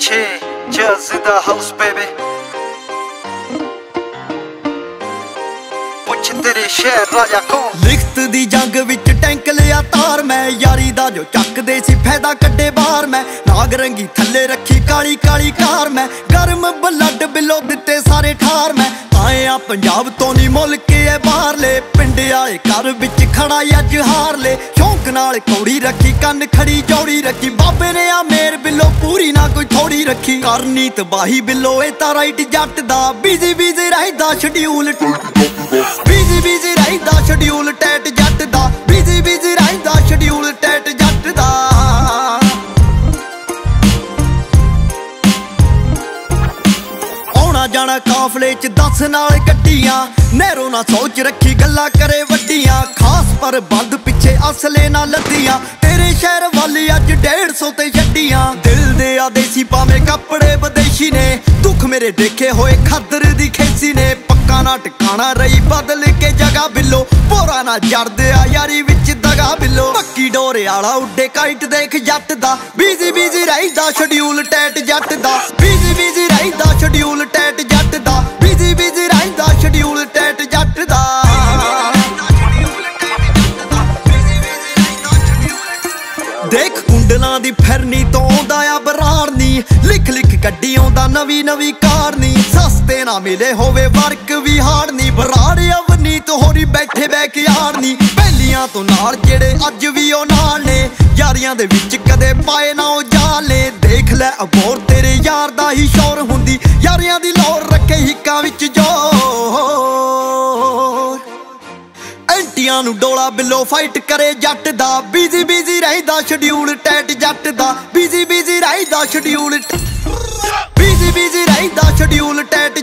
Che, just in the house, baby. ਪੁੱਛ ਤੇਰੇ ਸ਼ਹਿਰ ਰਾਜਾ ਕੌਣ। ਲਿਖਤ ਦੀ ਜੰਗ ਵਿੱਚ ਟੈਂਕ ਲਿਆ ਤਾਰ ਮੈਂ, ਯਾਰੀ ਦਾ ਜੋ ਚੱਕਦੇ ਸੀ ਫਾਇਦਾ ਕੱਢੇ ਬਾਹਰ ਮੈਂ। ਨਾਗ ਰੰਗੀ ਥੱਲੇ ਰੱਖੀ ਕਾਲੀ ਕਾਲੀ ਕਾਰ ਮੈਂ, ਗਰਮ ਬਲੱਡ ਬਿੱਲੋ ਦਿੱਤੇ ਸਾਰੇ ਠਾਰ ਮੈਂ। ਆਏ ਆ ਪੰਜਾਬ ਤੋਂ ਨੀ ਮੁੱਲ ਕੇ ਐ ਬਾਹਰਲੇ, ਪਿੰਡ ਵਾਲੇ ਘਰ ਵਿੱਚ ਖੜਾ ਅੱਜ ਹਾਰ ਲੈ। ਸ਼ੌਂਕ ਨਾਲ ਕੌੜੀ ਰੱਖੀ ਕੰਨ ਖੜੀ ਜੋੜੀ ਰੱਖੀ, ਬਾਬੇ ਨੇ ਆ ਮੇਰ ਬਿੱਲੋ ਪੂਰੀ ਨਾ ਕੋਈ ਥੋੜੀ ਰੱਖੀ। ਕਰਨੀ ਤਬਾਹੀ ਬਿੱਲੋ ਇਹ ਤਾਂ ਰਾਈਟ ਜੱਟ ਦਾ, ਬਿਜ਼ੀ ਬਿਜ਼ੀ ਰਹਿਦਾ ਸ਼ਡਿਊਲ ਬਿਜ਼ੀ ਬਿਜ਼ੀ ਰਹਿਦਾ ਸ਼ਡਿਊਲ ਟੈਟ ਜੱਟ ਦਾ, ਬਿਜ਼ੀ ਬਿਜ਼ੀ ਰਹਿਦਾ ਸ਼ਡਿਊਲ ਟੈਟ ਜੱਟ ਦਾ। ਆਉਣਾ ਜਾਣਾ ਕਾਫਲੇ ਚ 10 ਨਾਲ ਗੱਡੀਆਂ, ਨਹਿਰੋਂ ਨਾ ਸੋਚ ਰੱਖੀ ਗੱਲਾਂ ਕਰੇ ਵੱਡੀਆਂ। ਖਾਸ ਪਰ ਬੰਦ ਪਿੱਛੇ ਅਸਲੇ ਨਾ ਲੱਦੀਆਂ, ਤੇਰੇ ਸ਼ਹਿਰ ਵੱਲ ਅੱਜ 150 ਤੇ ਛੱਡੀਆਂ। ਦਿਲ ਦੇ ਆ ਦੇਸੀ ਭਾਵੇਂ ਕੱਪੜੇ ਵਿਦੇਸ਼ੀ ਨੇ, ਦੁੱਖ ਮੇਰੇ ਦੇਖੇ ਹੋਏ ਖਾਦਰ ਦੀ ਖੇਸੀ ਨੇ। ਪੱਕਾ ਨਾ ਟਿਕਾਣਾ ਰਹੀ ਬਦਲ ਕੇ ਜਗ੍ਹਾ ਬਿੱਲੋ, ਭੋਰਾ ਨਾ ਜੜਦੇ ਆ ਯਾਰੀ ਵਿੱਚ ਦਗਾ ਬਿੱਲੋ। ਪੱਕੀ ਡੋਰੇ ਵਾਲਾ ਉੱਡੇ ਕਾਈਟ ਦੇਖ ਜੱਟ ਦਾ, ਬਿਜ਼ੀ ਬਿਜ਼ੀ ਰਹਿਦਾ ਸ਼ਡਿਊਲ ਟੈਟ ਜੱਟ ਦਾ, ਬਿਜ਼ੀ ਬਿਜ਼ੀ ਰਹਿਦਾ ਸ਼ਡਿਊਲ ਟੈਟ ਜੱਟ ਦਾ, ਬਿਜ਼ੀ ਬਿਜ਼ੀ ਰਹਿਦਾ ਸ਼ਡਿਊਲ ਟੈਟ ਜੱਟ ਦਾ। ਦੇਖ ਕੁੰਡਲਾਂ ਦੀ ਫਿਰਨੀ ਤੋਂ ਆਉਂਦਾ ਆ ਬਰਾੜ ਨੀ, ਲਿਖ ਲਿਖ ਕੱਢੀ ਆਉਂਦਾ ਨਵੀਂ ਨਵੀਂ ਕਾਰ ਨੀ। ਸਸਤੇ ਨਾ ਮਿਲੇ ਹੋਵੇ ਵਰਕ ਵੀ ਹਾਰ ਨੀ, ਬਰਾੜ ਅਵਨੀਤ ਹੋਰੀ ਬੈਠੇ ਬੈਕ ਯਾਰ ਨੀ। ਪਹਿਲੀਆਂ ਤੋਂ ਨਾਲ ਜਿਹੜੇ ਅੱਜ ਵੀ ਉਹ ਨਾਲ ਨੇ, ਯਾਰੀਆਂ ਦੇ ਵਿੱਚ ਕਦੇ ਪਾਏ ਨਾ ਉਹ ਜਾਲੇ। ਦੇਖ ਲੈ ਅਬੋਰ ਤੇਰੇ ਯਾਰ ਦਾ ਹੀ ਸ਼ੌਰ ਹੁੰਦੀ, ਯਾਰੀਆਂ ਦੀ ਲੋਰ ਰੱਖੇ ਹਿੱਕਾਂ ਵਿੱਚ ਜੋਰ। ਐਂਟੀਆਂ ਨੂੰ ਡੋਲਾ ਬਿੱਲੋ ਫਾਈਟ ਕਰੇ ਜੱਟ ਦਾ, ਬਿਜ਼ੀ ਬਿਜ਼ੀ ਰਹਿਦਾ ਸ਼ਡਿਊਲ ਟੈਟ ਜੱਟ ਦਾ, ਬਿਜ਼ੀ ਬਿਜ਼ੀ ਰਹਿਦਾ ਸ਼ਡਿਊਲ ਬਿਜ਼ੀ ਬਿਜ਼ੀ ਰਹਿਦਾ ਸ਼ਡਿਊਲ ਟੈਟ